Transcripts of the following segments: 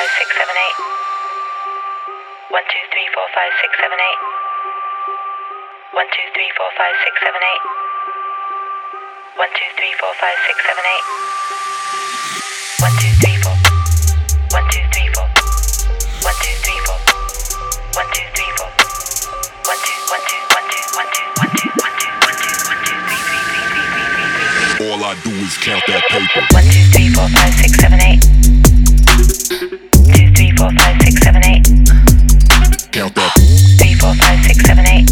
five, six, seven, eight. 1, 2, 3, 4, 5, 6, 7, 8. 1, 2, 3, 4, 5, 6, 7, 8. 1, 2, 3, 4, 5, 6, 7, 8. 1, 2, 3, 4. 1, 2, 3, 4. 1, 2, 3, 4. 1, 2, 3, 4. 1, 2, 1, 2, 1, 2, 1, 2, 1, 2, 1, 2, 1, 2, 1, 2, 3, 3, 3, 3, 3, 3, 3, 3. All I do is count that paper. 1, 2, 3, 4, 5, 6, 7, 8. 2, 3, 4, 5, 6, 7, 8. Count that. 3, 4, 5, 6, 7, 8.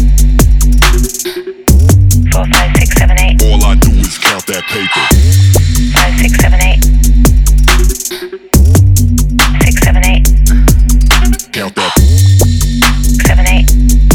4, 5, 6, 7, 8. All I do is count that paper. 5, 6, 7, 8. 6, 7, 8. Count that. 7, 8.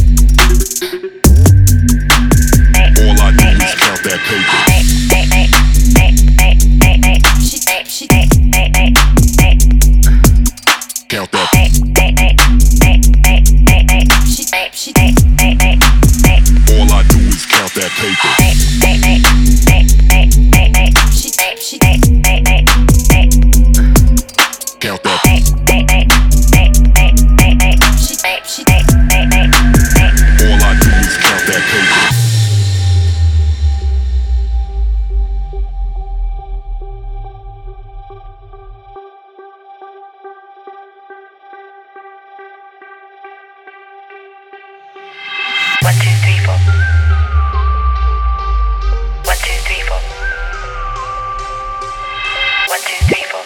8. All I do is count that paper. 8, 8, 8, 8, 8, 8, 8. She 8, 8, 8, 8, 8. Count that. 8, 8, 8, 8, 8, 8, 8. She 8, 8, 8, 8, 8. All I do is count that paper. 8, 8, 8, 8, 8, 8, 8. She 8, 8, 8, 8, 8. Count that. 8, 8, 8, 8, 8, 8, 8. She 8, 8, 8, 8, 8. All I do is count that paper. One, two, three, four. 1, 2, 3, 4. 1, 2, 3, 4.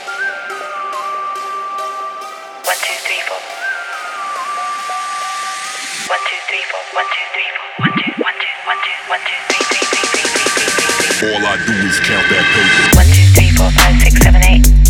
1, 2, 3, 4. 1, 2, 3, 4. 1, 2, 3, 4. 1, 2, 1, 2, 1, 2, 1, 2, 3, 3, 3, 3, 3, 3, 3, 3. All I do is count that paper. 1, 2, 3, 4, 5, 6, 7, 8.